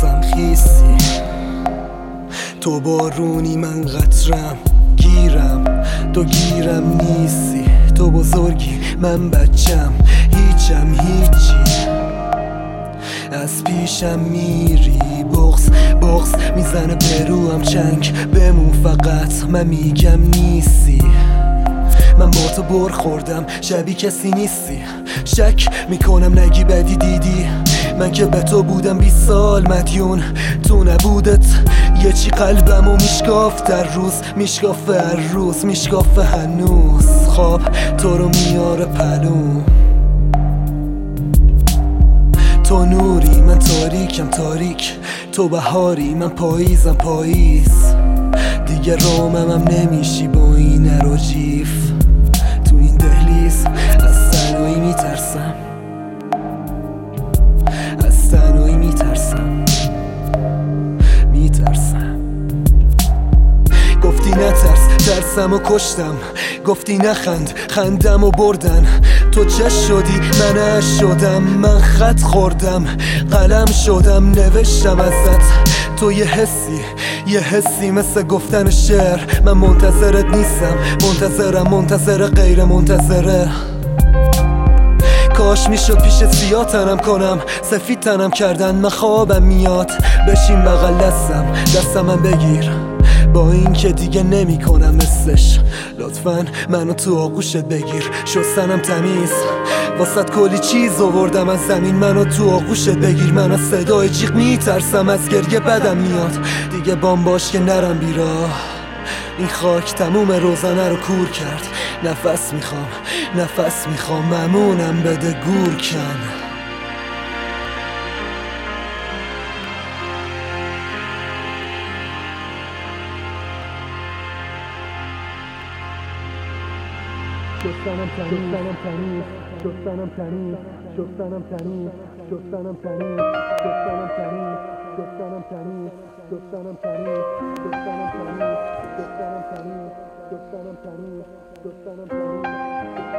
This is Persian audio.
بازم خیسی، تو بارونی من قطرم گیرم، تو گیرم نیستی، تو بزرگی من بچم، هیچم هیچی، از پیشم میری، بغض میزنه بروم چنگ بمون فقط، من میگم نیستی، من با تو بر خوردم شبیه کسی نیستی، شک میکنم نگی بدی دیدی، من که به تو بودم 20 سال مدیون، تو نبودت یه چی قلبمو میشکافت در روز، میشکافه هر روز، میشکافه هنوز، خواب تو رو میاره پلوم، تو نوری من تاریکم تاریک، تو بهاری من پاییزم پاییز، دیگه رامم نمیشی با این نروجیف، تو این دهلیز از تنهایی میترسم، از تنهایی میترسم، گفتی نترس ترسم و کشتم، گفتی نخند خندم و بردن، تو چش شدی من اش شدم، من خط خوردم قلم شدم نوشتم ازت، تو یه حسی مثل گفتن شعر، من منتظرت نیستم، منتظر غیر منتظره، کاش میشد پیش سیاه تنم کنم، سفید تنم کردن من خوابم میاد، بشین بغل دستم من بگیر، با این که دیگه نمی کنم مثلش، لطفاً منو تو آغوشت بگیر، شستنم تمیز واسط کلی چیز آوردم از زمین، منو تو آغوشت بگیر، من از صدای جیغ میترسم، از گریه بدم میاد، دیگه بام باش که نرم بیراه، این خاک تموم روزنه رو کور کرد، نفس میخوام ممونم بده گور کن. شستنم تمیز